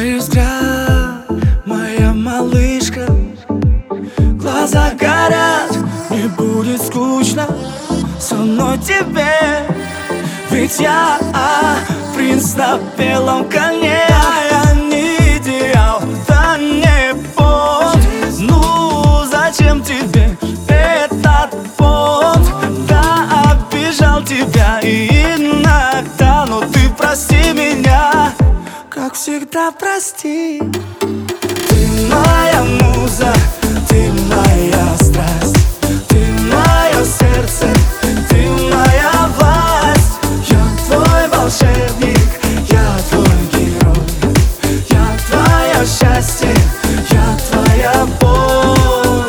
Твой взгляд, моя малышка, глаза горят, не будет скучно со мной тебе. Ведь я принц на белом коне. Я не идеал, да не понт. Ну зачем тебе этот понт? Да, обижал тебя иногда, но ты прости меня, как всегда прости. Ты моя муза, ты моя страсть, ты мое сердце, ты моя власть. Я твой волшебник, я твой герой, я твое счастье, я твоя боль.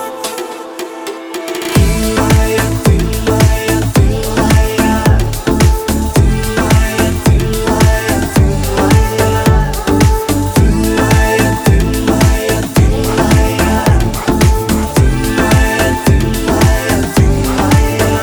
Ты моя, ты моя, ты моя, ты моя, ты моя, ты моя, ты моя, ты моя, ты моя, ты моя, ты моя.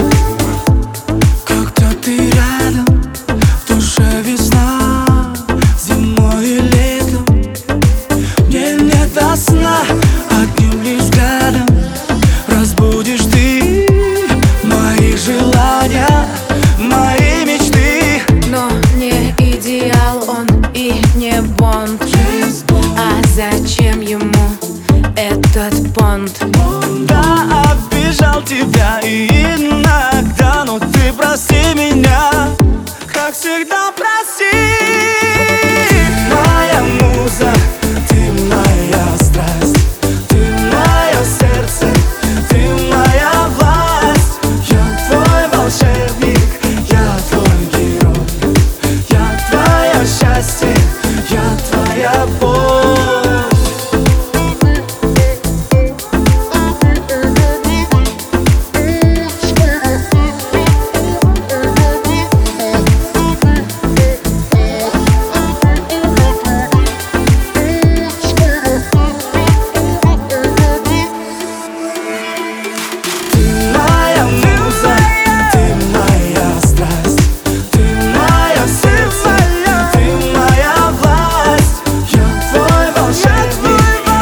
Когда ты рядом, в душе весна, зимой и летом. Мне не до сна, одним лишь взглядом разбудишь ты мои желания, мои мечты. Но не идеал он и не Бонд. А зачем ему этот понт? Да, обижал тебя иногда, но ты прости меня, как всегда прости. Ты моя муза, ты моя страсть, ты мое сердце, ты моя власть. Я твой волшебник, я твой герой, я твое счастье, я твоя боль.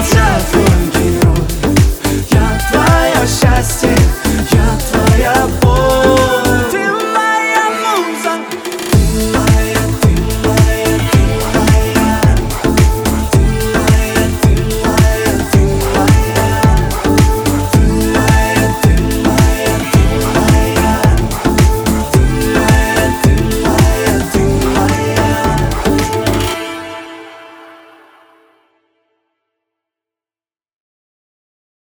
Счастье, я твоя боль.